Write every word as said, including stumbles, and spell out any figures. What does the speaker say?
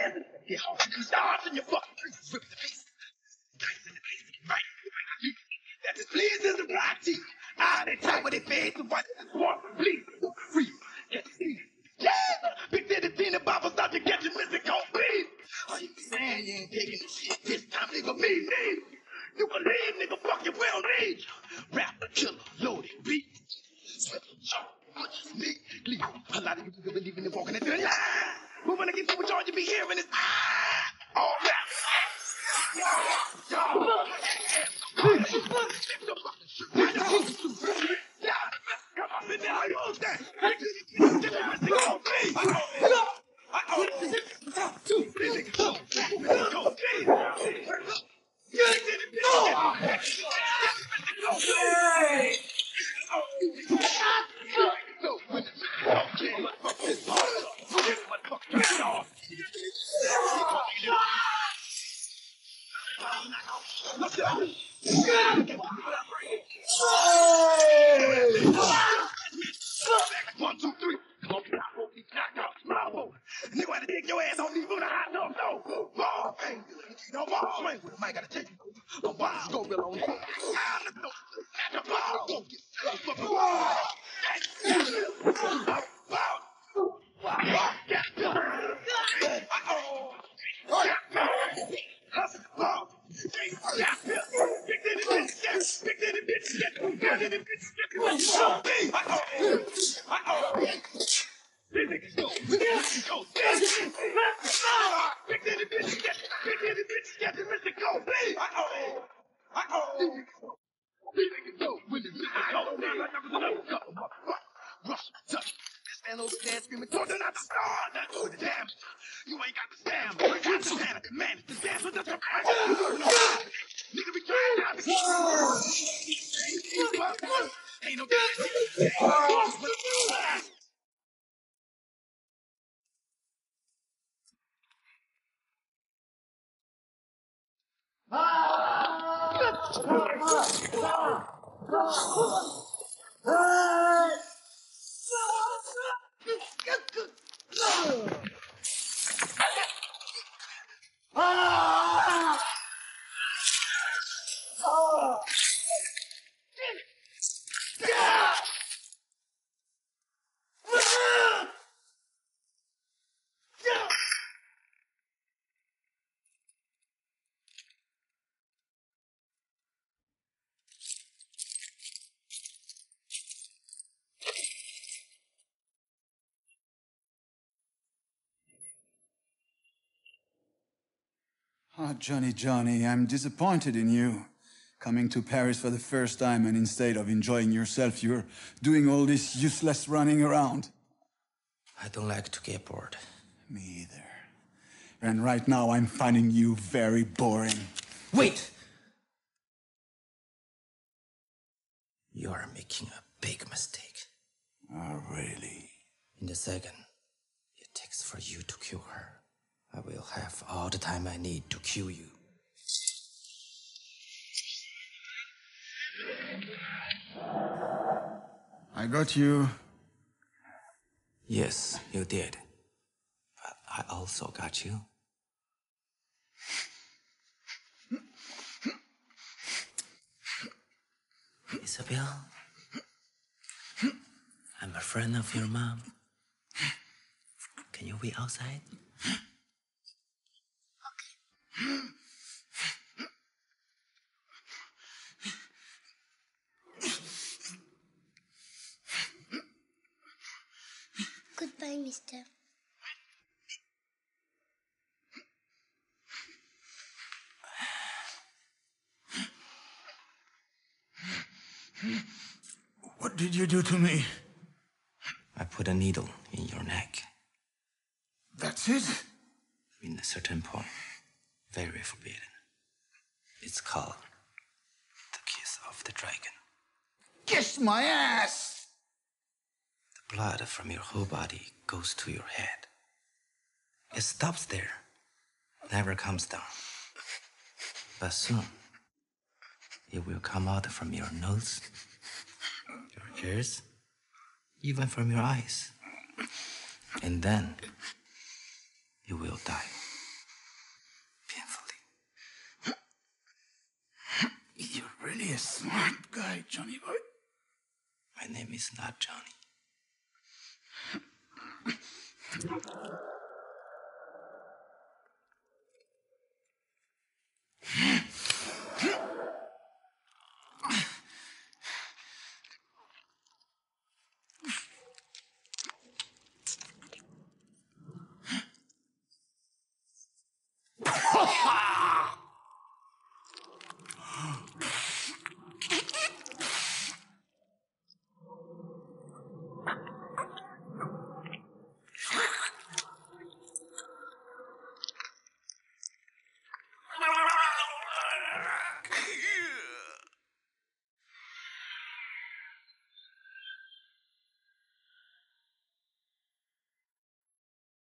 Get home. Stars in your fucking face. Rip the face. Dice in the face. Right. That displeases the black teeth. Ah, they tight with their face. The white is one. Please. Free. Get the seed. Yeah. Big Daddy Tina Baba start to get you missing cold beef. Are you saying you ain't taking the shit this time, nigga? Me, me. You believe, nigga, fuck you will need. Rapper, killer, loaded, beat. Swift, sharp, sneak, leave. A lot of you niggas believe in the walking into the line. But when I get to what y'all, you be hearing is ah, all that. Come on, sit down, you old that. One, two, three. Nigga, I had to take your ass on these food. I know, no. Ball, bang, no ball. Swing with him, I ain't gotta take you. A wild gorilla on the ball. The ball, don't get stuck for the ball. Stand over there screaming, don't do not start. That's for the damn. You ain't got the stamina. Got the stand at the man. The dance with the surprise. Nigga be trying out. Ain't no Oh, Johnny, Johnny, I'm disappointed in you. Coming to Paris for the first time and instead of enjoying yourself, you're doing all this useless running around. I don't like to get bored. Me either. And right now I'm finding you very boring. Wait! You are making a big mistake. Oh, really? In the second it takes for you to kill her, I will have all the time I need to kill you. I got you. Yes, you did. But I also got you. Isabel, I'm a friend of your mom. Can you wait outside? Okay. Goodbye, mister. What did you do to me? I put a needle in your neck. That's it? In a certain point, very forbidden. It's called the kiss of the dragon. Kiss my ass! The blood from your whole body goes to your head. It stops there, never comes down. But soon, it will come out from your nose, your ears, even from your eyes. And then, you will die. Really a smart guy, Johnny boy. My name is not Johnny.